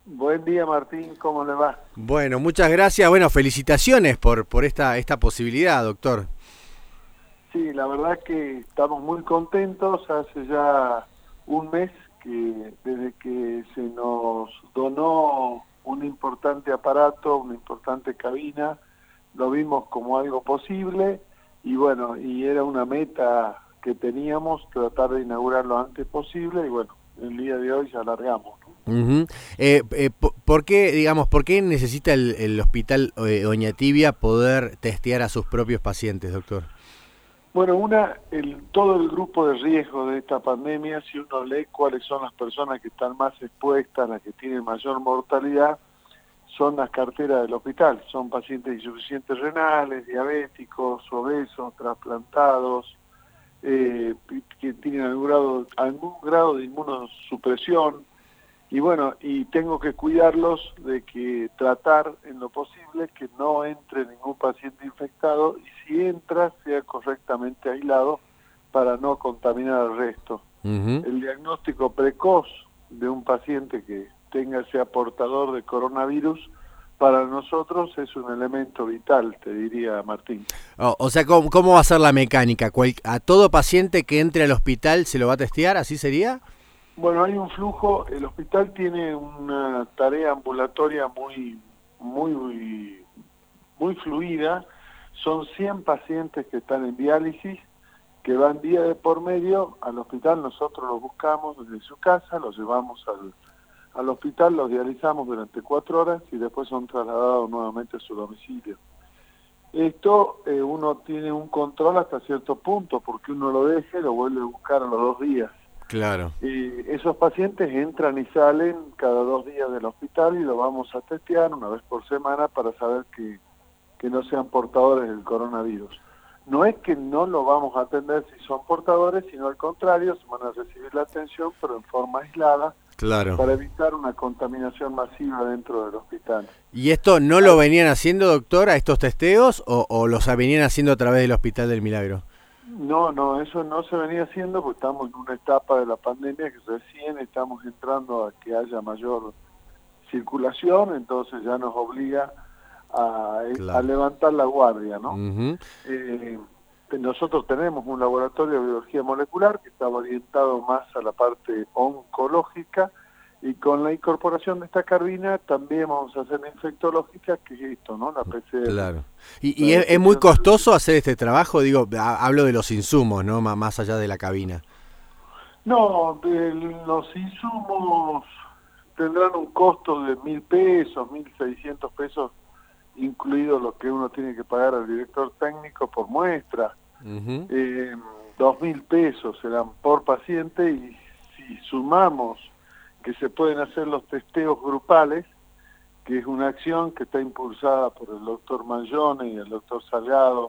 Buen día, Martín, ¿cómo le va? Bueno, muchas gracias. Bueno, felicitaciones por esta posibilidad, doctor. Sí, la verdad que estamos muy contentos. Hace ya un mes que desde que se nos donó un importante aparato, una importante cabina, lo vimos como algo posible y bueno, y era una meta que teníamos, tratar de inaugurar lo antes posible y bueno, el día de hoy ya largamos, ¿no? Ujú. ¿Por qué, digamos, por qué necesita el hospital Doña Tibia poder testear a sus propios pacientes, doctor? Bueno, todo el grupo de riesgo de esta pandemia, si uno lee cuáles son las personas que están más expuestas, las que tienen mayor mortalidad, son las carteras del hospital. Son pacientes insuficientes renales, diabéticos, obesos, trasplantados, que tienen algún grado de inmunosupresión. Y bueno, y tengo que cuidarlos de que tratar en lo posible que no entre ningún paciente infectado y si entra sea correctamente aislado para no contaminar al resto. Ujú. El diagnóstico precoz de un paciente que sea portador de coronavirus para nosotros es un elemento vital, te diría Martín. O sea, ¿cómo va a ser la mecánica? ¿A todo paciente que entre al hospital se lo va a testear? ¿Así sería? Bueno, hay un flujo, el hospital tiene una tarea ambulatoria muy fluida. Son 100 pacientes que están en diálisis, que van día de por medio al hospital. Nosotros los buscamos desde su casa, los llevamos al hospital, los dializamos durante 4 horas y después son trasladados nuevamente a su domicilio. Esto uno tiene un control hasta cierto punto, porque uno lo deja y lo vuelve a buscar a los 2 días. Claro. Esos pacientes entran y salen cada 2 días del hospital y lo vamos a testear una vez por semana para saber que no sean portadores del coronavirus. No es que no lo vamos a atender si son portadores, sino al contrario, se van a recibir la atención, pero en forma aislada, Claro. para evitar una contaminación masiva dentro del hospital. ¿Y esto no lo venían haciendo, doctor, a estos testeos o los venían haciendo a través del Hospital del Milagro? No, eso no se venía haciendo porque estamos en una etapa de la pandemia que recién estamos entrando a que haya mayor circulación, entonces ya nos obliga a Claro. levantar la guardia, ¿no? Ujú. Nosotros tenemos un laboratorio de biología molecular que está orientado más a la parte oncológica y con la incorporación de esta cabina también vamos a hacer la infectológica, que es esto, ¿no? La PCR, Claro. ¿Y la es muy detección del virus. costoso hacer este trabajo? Digo, hablo de los insumos, ¿no? Más allá de la cabina. No, los insumos tendrán un costo de 1.000 pesos, 1.600 pesos, incluido lo que uno tiene que pagar al director técnico por muestra. Ujú. 2.000 pesos serán por paciente y si sumamos que se pueden hacer los testeos grupales, que es una acción que está impulsada por el doctor Mangione y el doctor Salgado,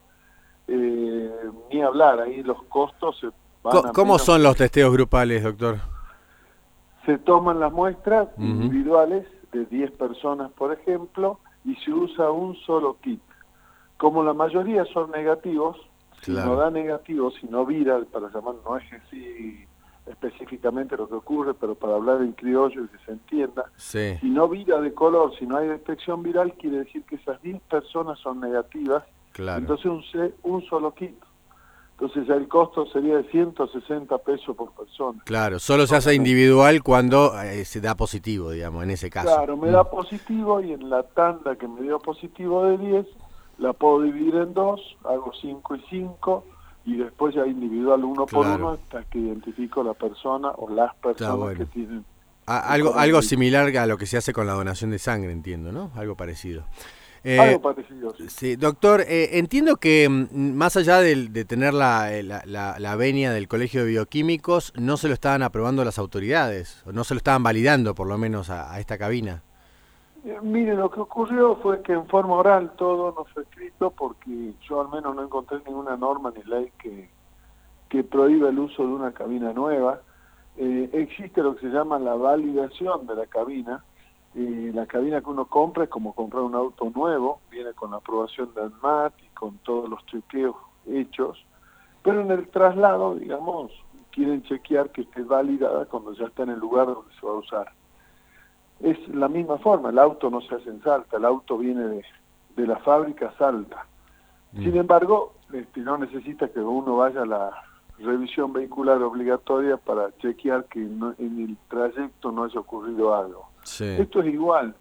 ni hablar, ahí los costos se van a ¿Cómo menos. son los testeos grupales, doctor? Se toman las muestras Ujú. individuales de 10 personas, por ejemplo, y se usa un solo kit. Como la mayoría son negativos, si no Claro. da negativo, si no vira, para llamar, no es así específicamente lo que ocurre, pero para hablar en criollo y que se entienda, Sí. si no vira de color, si no hay detección viral, quiere decir que esas 10 personas son negativas, Claro. entonces un solo kit. Entonces ya el costo sería de 160 pesos por persona. Claro. Solo se hace Solamente. individual cuando se da positivo, digamos, en ese caso. Claro, me da positivo y en la tanda que me dio positivo de 10 la puedo dividir en dos, hago 5 y 5 y después ya individual uno por Claro. uno hasta que identifico la persona o las Está personas que bueno. tienen el Algo coronavirus. similar a lo que se hace con la donación de sangre, entiendo, ¿no? Algo parecido. Eh, Algo parecido, sí. sí, doctor, entiendo que más allá de tener la venia del Colegio de Bioquímicos, no se lo estaban aprobando las autoridades, o no se lo estaban validando por lo menos a esta cabina. Mire, lo que ocurrió fue que en forma oral todo no fue escrito porque yo al menos no encontré ninguna norma ni ley que prohíba el uso de una cabina nueva. Existe lo que se llama la validación de la cabina. La cabina que uno compra es como comprar un auto nuevo, viene con la aprobación del ANMAT y con todos los chequeos hechos, pero en el traslado, digamos, quieren chequear que esté validada cuando ya está en el lugar donde se va a usar. es la misma forma, el auto no se hace en Salta, el auto viene de la fábrica Salta. Sin embargo, no necesita que uno vaya a la revisión vehicular obligatoria para chequear que en el trayecto no haya ocurrido algo. Sí. Esto es igual.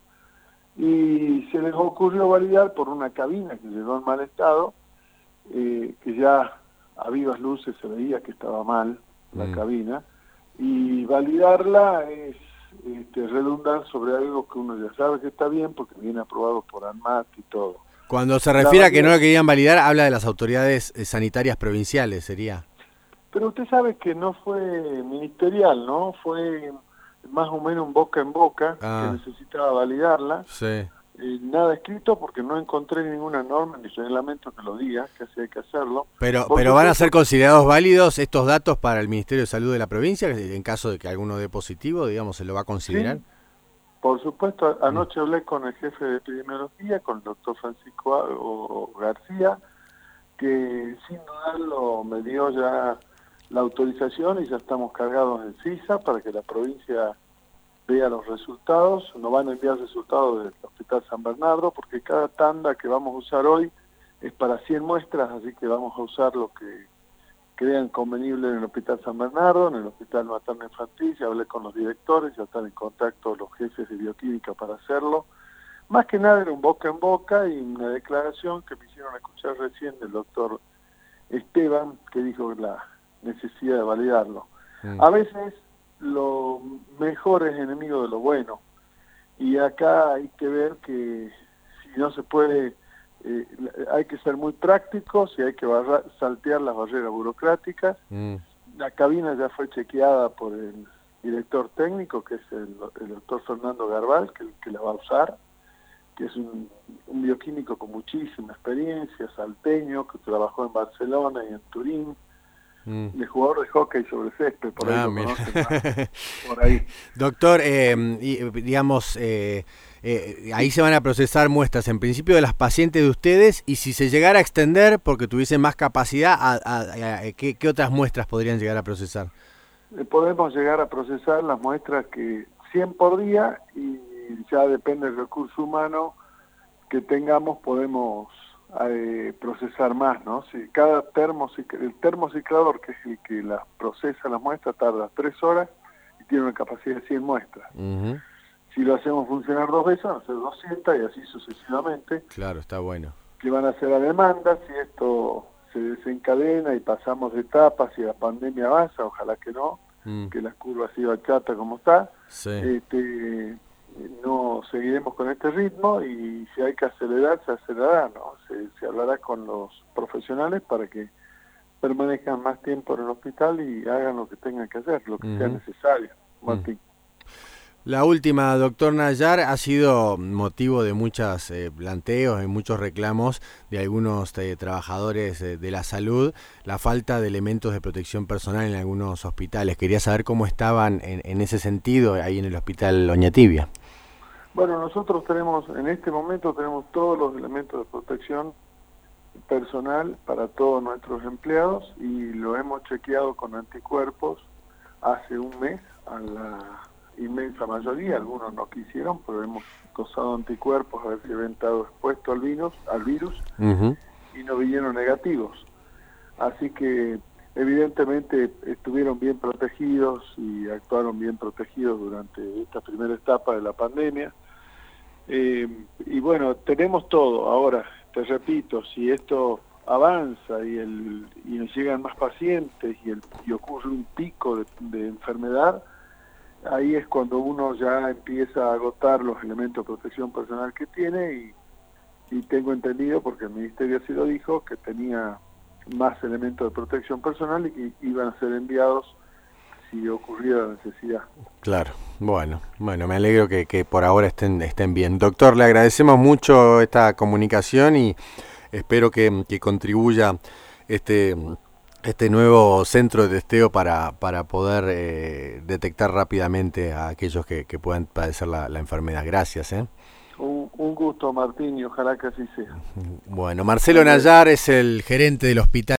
Y se les ocurrió validar por una cabina que llegó en mal estado, que ya a vivas luces se veía que estaba mal la cabina, y validarla es redundar sobre algo que uno ya sabe que está bien porque viene aprobado por ANMAT y todo. Cuando se refiere a que no lo querían validar, habla de las autoridades sanitarias provinciales, sería. Pero usted sabe que no fue ministerial, ¿no? Fue más o menos un boca en boca, que necesitaba validarla. Sí. Nada escrito porque no encontré ninguna norma ni reglamento que lo diga, que así hay que hacerlo. Pero ¿van a ser considerados válidos estos datos para el Ministerio de Salud de la provincia? En caso de que alguno dé positivo, digamos, ¿se lo va a considerar? Sí, por supuesto. Anoche hablé con el jefe de epidemiología, con el doctor Francisco García, que sin dudarlo me dio ya la autorización y ya estamos cargados en CISA para que la provincia vea los resultados. Nos van a enviar resultados del Hospital San Bernardo porque cada tanda que vamos a usar hoy es para 100 muestras, así que vamos a usar lo que crean convenible en el Hospital San Bernardo, en el Hospital Materno Infantil. Ya hablé con los directores, ya están en contacto los jefes de bioquímica para hacerlo. Más que nada era un boca en boca y una declaración que me hicieron escuchar recién del doctor Esteban, que dijo la necesidad de validarlo. A veces lo mejor es enemigo de lo bueno, y acá hay que ver que si no se puede, hay que ser muy prácticos y hay que saltear las barreras burocráticas. La cabina ya fue chequeada por el director técnico, que es el doctor Fernando Garbal, que la va a usar, que es un bioquímico con muchísima experiencia, salteño, que trabajó en Barcelona y en Turín, de jugador de hockey sobre césped, por ahí lo conocen más, por ahí. Doctor, digamos, ahí se van a procesar muestras en principio de las pacientes de ustedes, y si se llegara a extender porque tuviesen más capacidad, ¿qué otras muestras podrían llegar a procesar? Podemos llegar a procesar las muestras que 100 por día, y ya depende del recurso humano que tengamos, podemos procesar más, ¿no? Si cada el termociclador, que es el que las procesa las muestras, tarda 3 horas y tiene una capacidad de 100 muestras. Si lo hacemos funcionar 2 veces, van a ser 200 y así sucesivamente. Claro, está bueno. Que van a ser a demanda, si esto se desencadena y pasamos de etapas y la pandemia avanza, ojalá que no, que la curva siga chata como está. Sí. No seguiremos con este ritmo, y si hay que acelerar, se acelerará, ¿no? Se hablará con los profesionales para que permanezcan más tiempo en el hospital y hagan lo que tengan que hacer, lo que sea necesario. Martín. La última, doctor Nayar, ha sido motivo de muchos planteos y muchos reclamos de algunos trabajadores de la salud, la falta de elementos de protección personal en algunos hospitales. Quería saber cómo estaban en ese sentido ahí en el hospital Oñatibia. Bueno, nosotros en este momento tenemos todos los elementos de protección personal para todos nuestros empleados, y lo hemos chequeado con anticuerpos hace un mes a la inmensa mayoría. Algunos no quisieron, pero hemos dosado anticuerpos a ver si habían estado expuestos al virus y no vinieron negativos. Así que evidentemente estuvieron bien protegidos y actuaron bien protegidos durante esta primera etapa de la pandemia. Y bueno, tenemos todo. Ahora, te repito, si esto avanza y nos llegan más pacientes y ocurre un pico de enfermedad, ahí es cuando uno ya empieza a agotar los elementos de protección personal que tiene, y tengo entendido, porque el Ministerio así lo dijo, que tenía más elementos de protección personal y que iban a ser enviados si ocurriera la necesidad. Claro, bueno, me alegro que por ahora estén bien. Doctor, le agradecemos mucho esta comunicación y espero que contribuya este nuevo centro de testeo para poder detectar rápidamente a aquellos que puedan padecer la enfermedad. Gracias. Un gusto, Martín, y ojalá que así sea. Bueno, Marcelo Nayar es el gerente del hospital